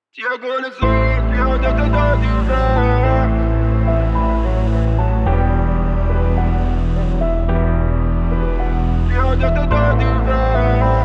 یه گل زور یادت دادیدم یادت دادیدم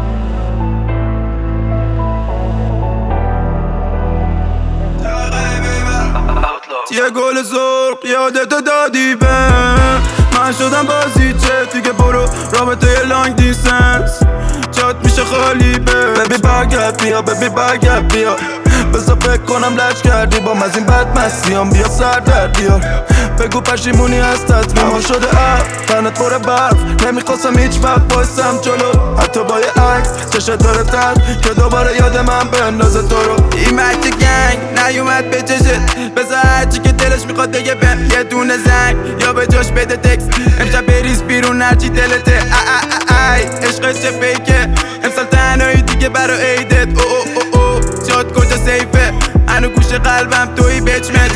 یه گل زرق یادت دادی به من شدم بازیچه دیگه برو رابطه لانگ دیستنس جات میشه خالی ببی برگرد بیا ببی برگرد بیا بذار فکر کنم لج کردی بام از این بد مسیام بیا سر در بیار بگو پشیمونی از تصمیمم شده تنت پر برف نمیخواستم هیچ وقت بایستم جلو حتی با یه عکس چشت داره ترد که دوباره یاد من بندازه تو رو این مکت گنگ نیومد به چشت بذار هرچی که دلش میخواد بگه بهم یه دونه زنگ یا به جاش بده تکس امشب بریز بیرون هرچی دلته عشقش چه فیکه امسال تنهایی دیگه برا عیدت جات کجا سیفه هنو گوش قلبم توی بچمت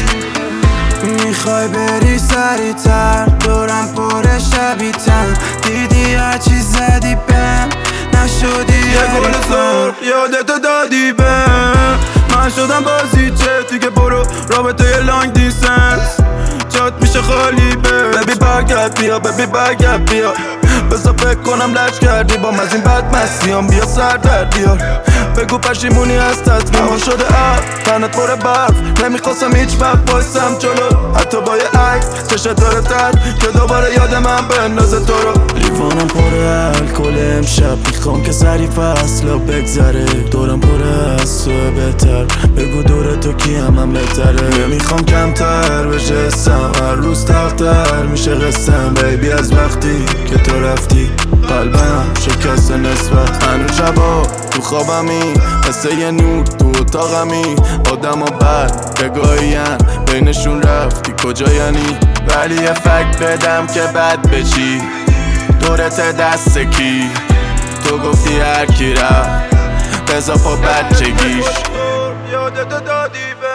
میخوای بری سریع‌تر دورم پر شبیتم دیدی هرچی زدی بهم نشدی یه گل زرق یادت دادی بهم من شدم بازیچه دیگه برو رابطه لانگ دیستنس جات میشه خالی ببی برگرد بیا ببی برگرد بیا بذار فکر کنم لج کردی بام از این بد مسیام بیا سر در بیار بگو پشیمونی از تصمیمم شده تنت پر برف نمیخواستم هیچ وقت بایستم جلو حتی با یه عکس چشت داره ترد که دوباره یاد من بندازه تو رو لیوانم پر الکل امشب میخوام که سری فصلا بگذره دورم پر از توه بهتر بگو دور تو کی هم بهتره نمیخوام کمتر بشه اسم هر روز تختر میشه قسم بیبی از وقتی که تو رفتی قلبم شکست نسبت هنو شبا تو خوابمی مثل یه نور تو اتاقمی آدم و بد بگاهین بینشون رفتی کجا یعنی ولی یه فکت بدم که بد بچی دورت دست کی تو گفتی هر کی رفت بزا پا بچگیش یادت دادی